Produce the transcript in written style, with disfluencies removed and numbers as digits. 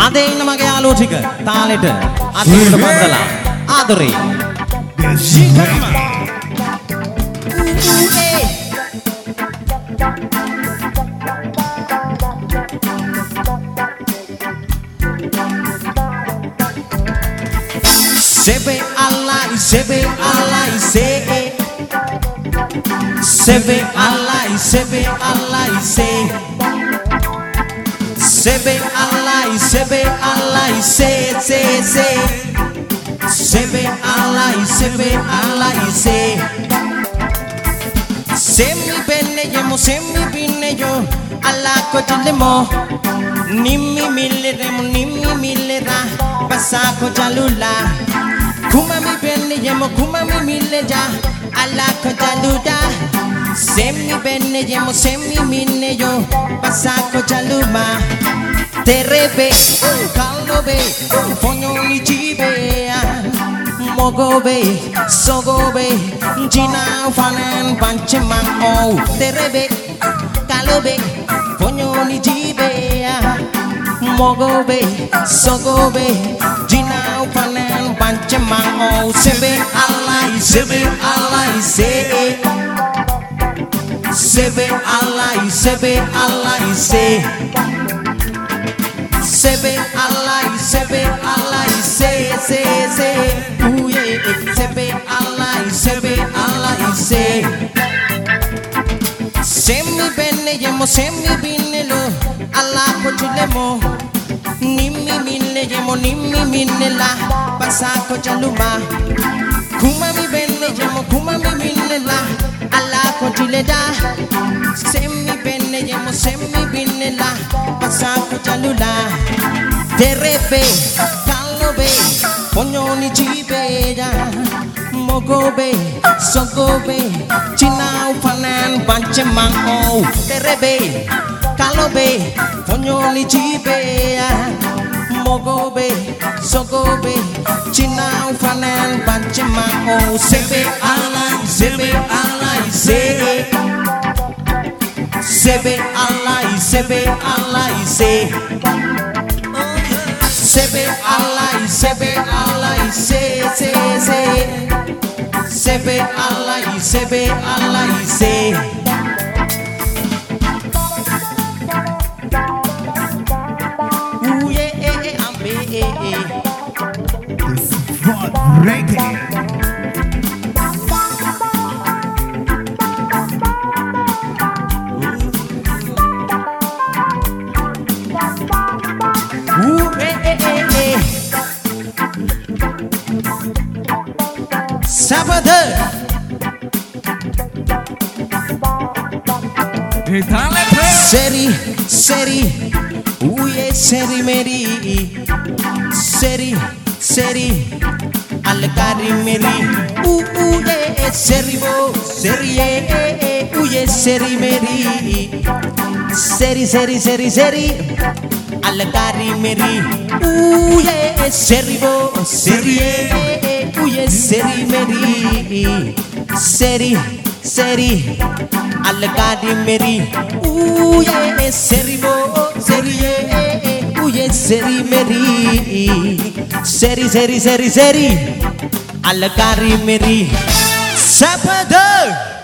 Ade namage alochika taaleta athukata mandala adore Sebe Allah say Sebe Allah say Sebe Allah say Sebe Allah say Semi benne yo Allah ko jalemo nimmi millera pasa ko jalula kuma mi benne milleja Allah ko jaluda semi benne yo pasa ko jaluma terebe kalobe fonyo ni jibe mogobe sogobe jina fanan panchman oh terebe kalobe fonyo ni jibe mogobe sogobe jina fanan panchman oh sebe Allah say Sebe Allah say Sebe Allah say ooh yeah Sebe Allah say Semi benne lo Allah ko chulemo nimmi minne la pasa ko chaluma kuma mi minne la Allah ko chuleda semi benne la pasa ko chalula terebe kalobe ponyoni jibe ya mogobe sogobe china fanan panchman oh terebe kalobe ponyoni jibe ya mogobe sogobe china fanan panchman oh sebe Allah say Sebe Allah say Sebe Allah say Sebe Allah say ooh yeah ambe This is Rod Reggae. Sabada Seri ooh yeah Seri meri Seri alkari meri ooh yeah Seri ooh yeah Seri meri Seri alkari meri ooh yeah Seri ooh yeah Seri meri Seri alkari meri ooh yeah Seri ooh yeah Seri meri Seri alkari meri Sapada